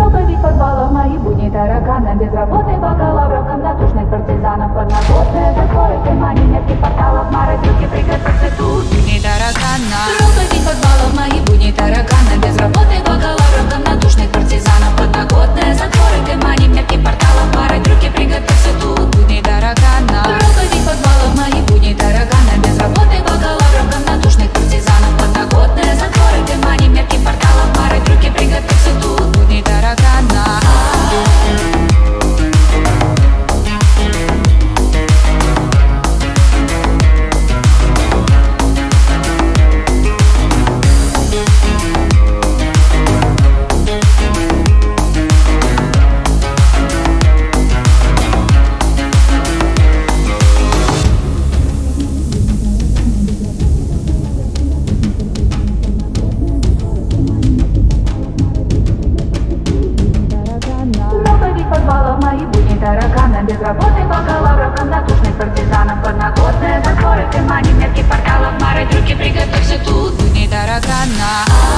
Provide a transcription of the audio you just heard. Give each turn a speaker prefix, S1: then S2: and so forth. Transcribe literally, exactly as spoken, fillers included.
S1: Проповедь подвалов, мои будни таракана, без работы бакалавров, комнатушных партизанов, подноготные затворы, тумани, метки порталов, морозилки, приготовься тут будни таракана. Проповедь подвалов, мои будни таракана, без работы бакалавров, комнатушных партизанов, подноготные затворы, тумани, метки порталов, морозилки, приготовься тут будни таракана. Проповедь подвалов, мои будни таракана, без работы бакалавров, комнатушных партизанов, подноготные затворы, тумани, метки порталов, морозилки, приготовься тут будни таракана. Таракана, без работы бакалавров, комнатушных партизанов, подноготные затворы, тумани, метки порталов, мары, трюки, приготовься тут будни таракана.